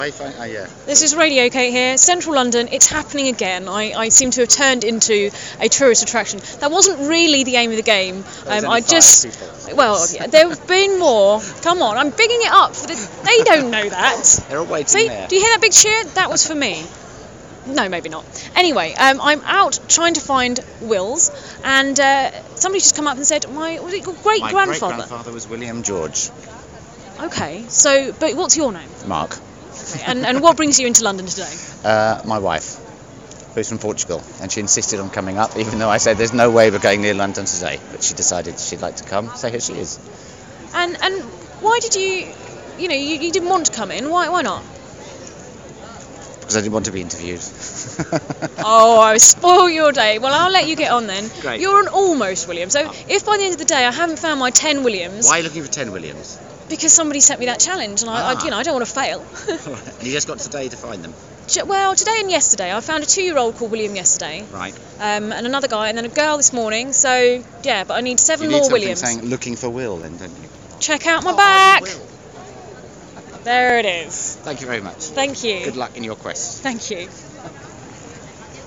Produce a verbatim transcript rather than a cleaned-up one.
I find, uh, yeah. This is Radio Kate here, Central London. It's happening again. I, I seem to have turned into a tourist attraction. That wasn't really the aim of the game. Um, I just, people. well, yeah, there have been more. Come on, I'm bigging it up. For the, they don't know that. They're all waiting See, there. do you hear that big cheer? That was for me. No, maybe not. Anyway, um, I'm out trying to find Wills, and uh, somebody just come up and said, "My was it your great My grandfather?" great-grandfather was William George. Okay, so but what's your name? Mark. Okay, and and what brings you into London today? Uh, my wife, who's from Portugal, and she insisted on coming up, even though I said there's no way we're going near London today. But she decided she'd like to come, so here she is. And and why did you, you know, you, you didn't want to come in? Why why not? Because I didn't want to be interviewed. Oh, I spoil your day. Well, I'll let you get on then. Great. You're an almost William. So if by the end of the day I haven't found my ten Williams, Why are you looking for ten Williams? because somebody sent me that challenge, and I, Ah. I you know, I don't want to fail. And you just got today to find them. J- Well, today and yesterday, I found a two-year-old called William yesterday, Right. um, and another guy, and then a girl this morning. So yeah, but I need seven You need more something Williams. saying looking for Will then, don't you? Check out my Oh, back. Will. There it is. Thank you very much. Thank you. Good luck in your quest. Thank you.